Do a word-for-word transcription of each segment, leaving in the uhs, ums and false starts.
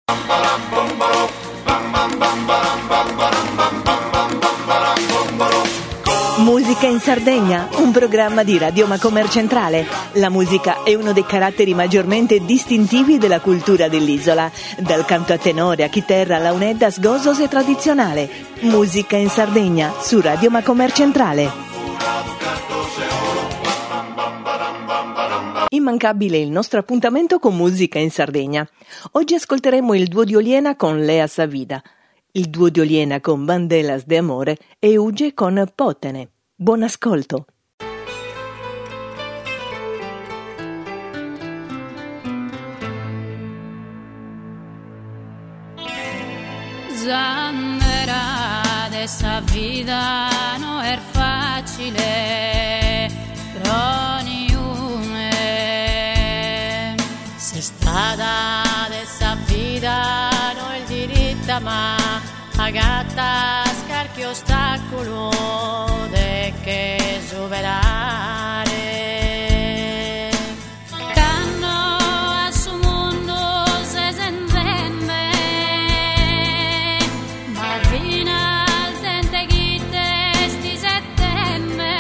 Musica in Sardegna, un programma di Radio Macomer Centrale. La musica è uno dei caratteri maggiormente distintivi della cultura dell'isola, dal canto a tenore a chitarra alla unedda sgosos e tradizionale. Musica in Sardegna su Radio Macomer Centrale. Immancabile il nostro appuntamento con Musica in Sardegna. Oggi ascolteremo il duo di Oliena con Lea Savida, il duo di Oliena con Bandelas de Amore e Uge con Potene. Buon ascolto. Zambera de esa vida no è facile, però niume se strada de esa vida no il diritto ma agata scarchi ostacolo de che superare canno a su mondo se sentende ma fino al sente chi testi settembre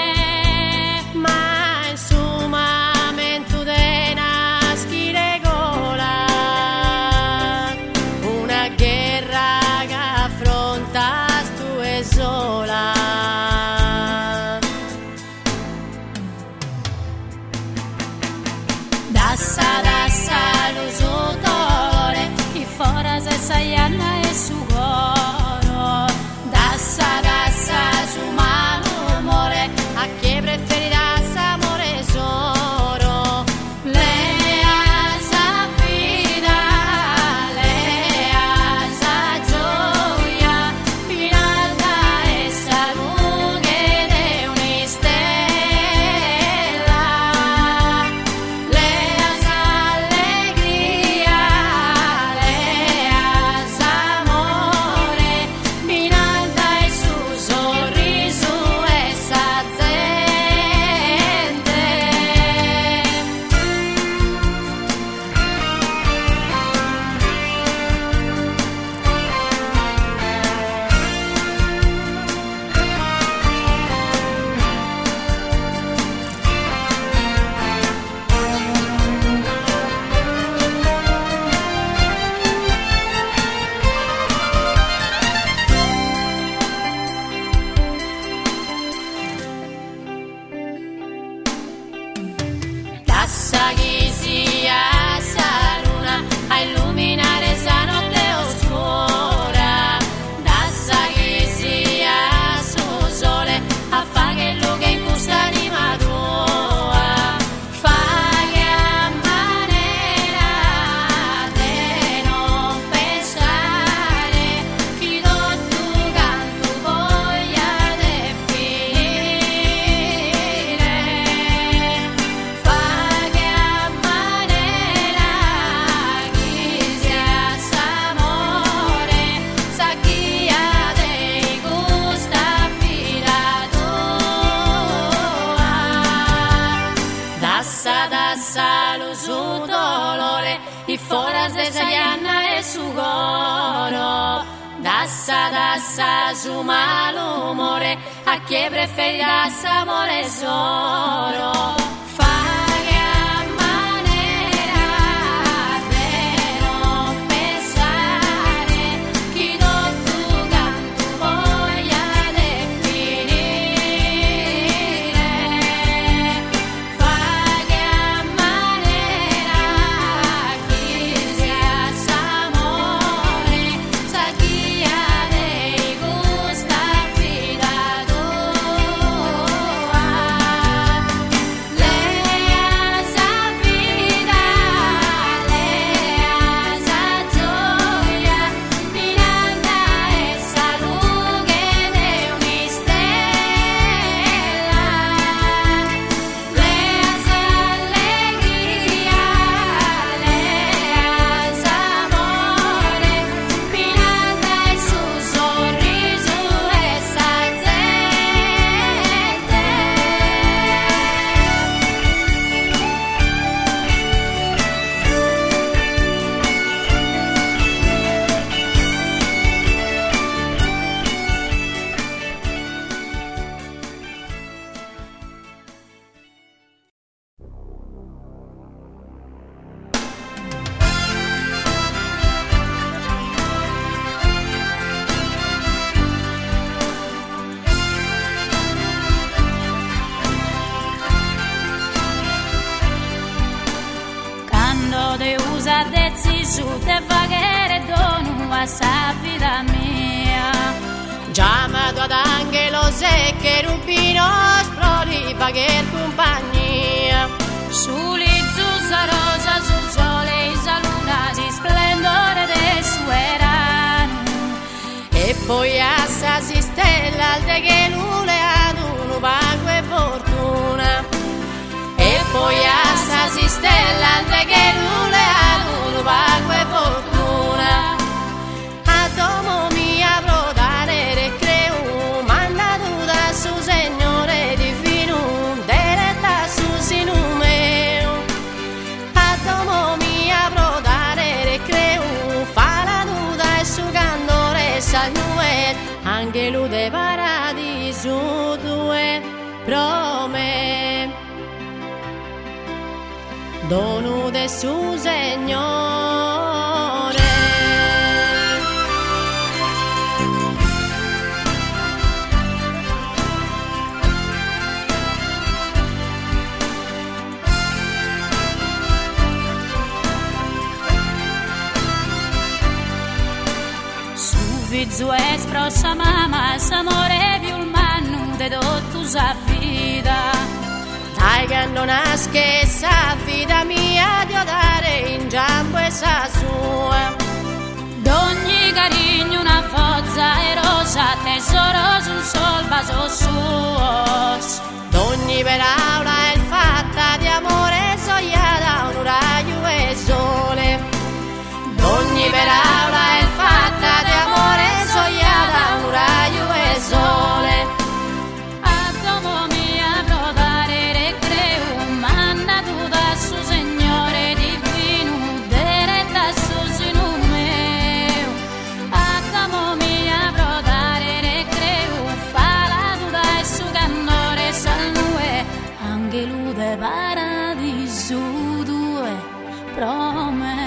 ma insomma mentu de naschi regola una guerra che affrontas tu e sola dassa dassa lo suo dolore i fora se saianna e su coro dassa dassa su mano amore a chi preferirás amore solo Lea Savida Lea sa gioia finalda e sa lunghe de un'istella Lea sa allegria Lea sa amore finalda e su sorriso e sa gente Tassa chi sia sa luna a illuminare sa notte oscura Tassa chi sia su sole a fa che luce in questa anima tua fa che a manera de non pensare chi do tu canto voglia de finire fa che a manera chi sia s'amore sa chi ha dei gusta fila tua dassa dassa lo su dolore i foras de saianna e su coro dassa dassa su malumore a chi preferirás amore solo fa che a manera de non pensare chi do tu canto voglia de finire fa che a manera chi sia s'amore sa chi ha dei gusta fila tua Lea fagher compagnia. Sull'izzusa rosa, sul sole, isa luna, si splendore del suo erano. E poi a sa si stella, al de che lule ad uno vago e fortuna. E poi a sa si stella, al de che lule ad uno vago e fortuna. A domo mi avrò dare re creu, mandato da su Signore divino, deretta su sinu meu. A domo mi avrò dare re creu, fa la nuda e su candore salnue, anche lui de paradiso due prome. Dono de su Signore. Fizu es prossa mamma, s'amore più il mannu de dottu sa vita. Dai che non nasce sa vita mia, Dio dare in giambo e sa sua. D'ogni carigno una forza e rosa, tesoro sul sol vaso suos. D'ogni paraula è fatta di amore, sogliata un raggio e sole. D'ogni paraula è fatta di amore, sogliata un raggio e sole. A domo mi avrò dare re creu, mandato da su Signore divino, deretta su sinu meu. A domo mi avrò dare re creu, falato da su candore salnue, anche lui de paradiso due prome.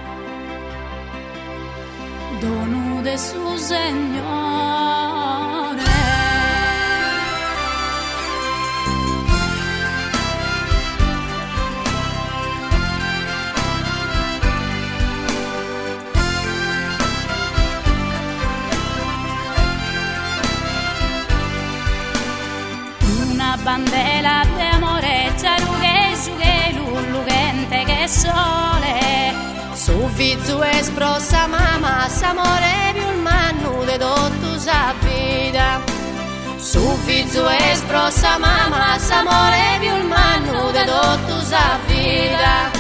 Dono de su Signore. Una bandela di amore, ciarughe su che lullugente che sole. Su fizu es prossa mamma, s'amore più il mannu de dottu sa vita. Su fizu es prossa mamma, s'amore più il mannu de dottu sa vita.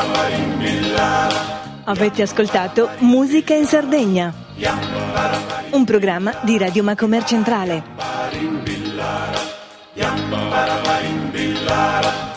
Avete ascoltato Musica in Sardegna, un programma di Radio Macomer Centrale.